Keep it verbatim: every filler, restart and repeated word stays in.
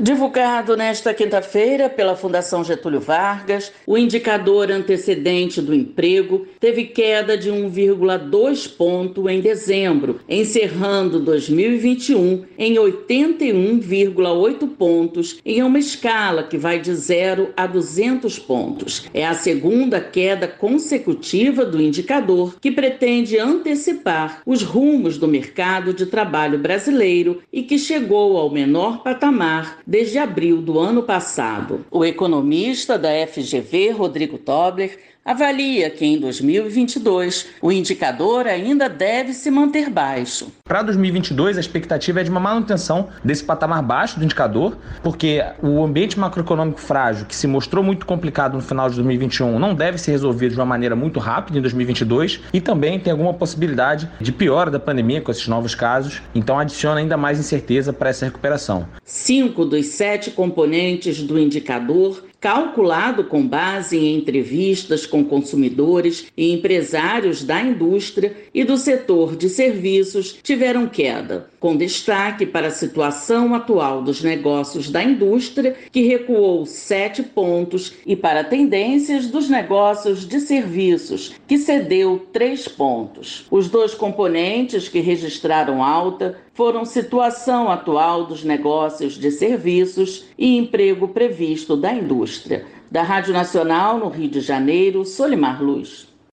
Divulgado nesta quinta-feira pela Fundação Getúlio Vargas, o indicador antecedente do emprego teve queda de um vírgula dois ponto em dezembro, encerrando dois mil e vinte e um em oitenta e um vírgula oito pontos, em uma escala que vai de zero a duzentos pontos. É a segunda queda consecutiva do indicador, que pretende antecipar os rumos do mercado de trabalho brasileiro e que chegou ao menor patamar desde abril do ano passado. O economista da F G V, Rodrigo Tobler, avalia que em dois mil e vinte e dois o indicador ainda deve se manter baixo. Para dois mil e vinte e dois, a expectativa é de uma manutenção desse patamar baixo do indicador, porque o ambiente macroeconômico frágil, que se mostrou muito complicado no final de dois mil e vinte e um, não deve ser resolvido de uma maneira muito rápida em dois mil e vinte e dois, e também tem alguma possibilidade de piora da pandemia com esses novos casos, então adiciona ainda mais incerteza para essa recuperação. Cinco dos sete componentes do indicador, calculado com base em entrevistas com consumidores e empresários da indústria e do setor de serviços, tiveram queda, com destaque para a situação atual dos negócios da indústria, que recuou sete pontos, e para tendências dos negócios de serviços, que cedeu três pontos. Os dois componentes que registraram alta foram situação atual dos negócios de serviços e emprego previsto da indústria. Da Rádio Nacional, no Rio de Janeiro, Solimar Luz.